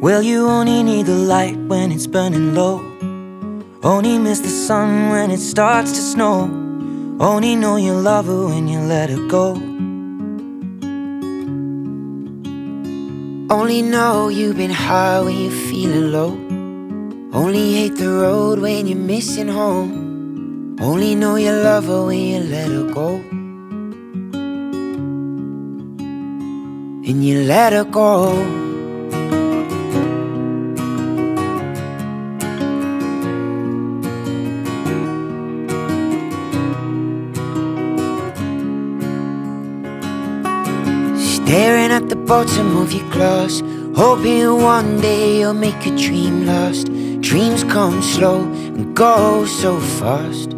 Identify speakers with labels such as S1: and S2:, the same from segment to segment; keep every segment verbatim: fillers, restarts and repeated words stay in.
S1: Well, you only need the light when it's burning low. Only miss the sun when it starts to snow. Only know you love her when you let her go.
S2: Only know you've been high when you're feeling low. Only hate the road when you're missing home. Only know you love her when you let her go. And you let her go. Staring at the bottom of your glass, hoping one day you'll make a dream last. Dreams come slow and go so fast.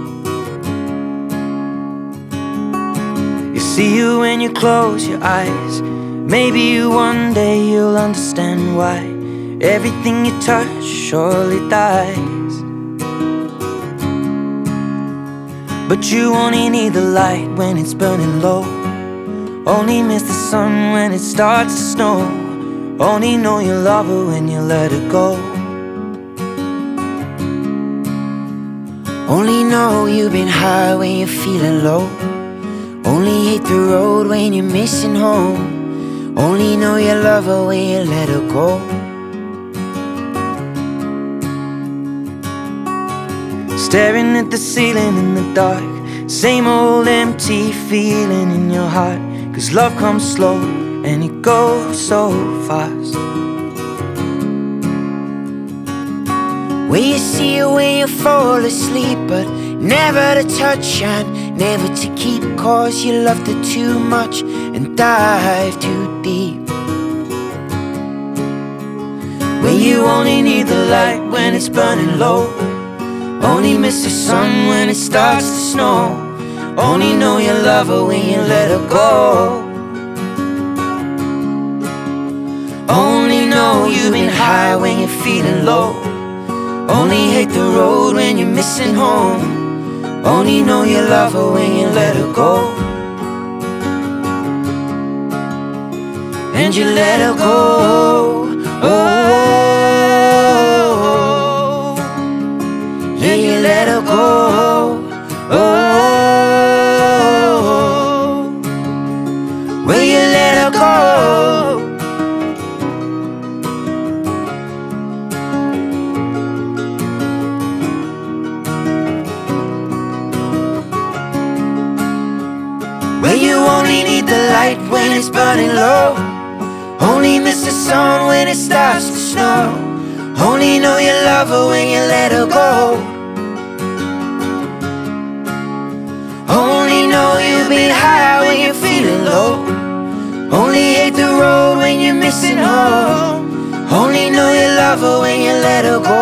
S1: You see you when you close your eyes. Maybe you one day you'll understand why everything you touch surely dies. But you only need the light when it's burning low. Only miss the sun when it starts to snow. Only know you love her when you let her go.
S2: Only know you've been high when you're feeling low. Only hate the road when you're missing home. Only know you love her when you let her go.
S1: Staring at the ceiling in the dark, same old empty feeling in your heart. 'Cause love comes slow and it goes so fast.
S2: Where you see her when you fall asleep, but never to touch and never to keep. 'Cause you loved her too much and dive too deep.
S1: Where you only need the light when it's burning low. Only miss the sun when it starts to snow. Only know you love her when you let her go. Only know you've been high when you're feeling low. Only hate the road when you're missing home. Only know you love her when you let her go. And you let her go. Oh, yeah, you let her go. Oh, will you let her go? Well, you only need the light when it's burning low. Only miss the sun when it starts to snow. Only know you love her when you let her go. Only know you've been high when you're feeling low. Only hate the road when you're missing home. Only know you love her when you let her go.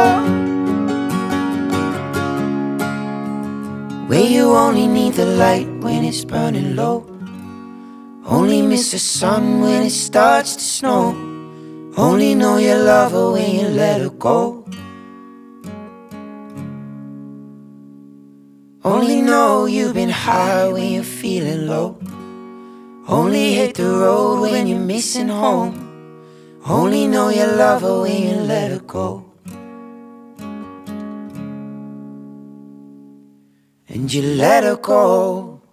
S1: Where you only need the light when it's burning low. Only miss the sun when it starts to snow. Only know you love her when you let her go. Only know you've been high when you're feeling low. Only hate the road when you're missing home. Only know you love her when you let her go. And you let her go.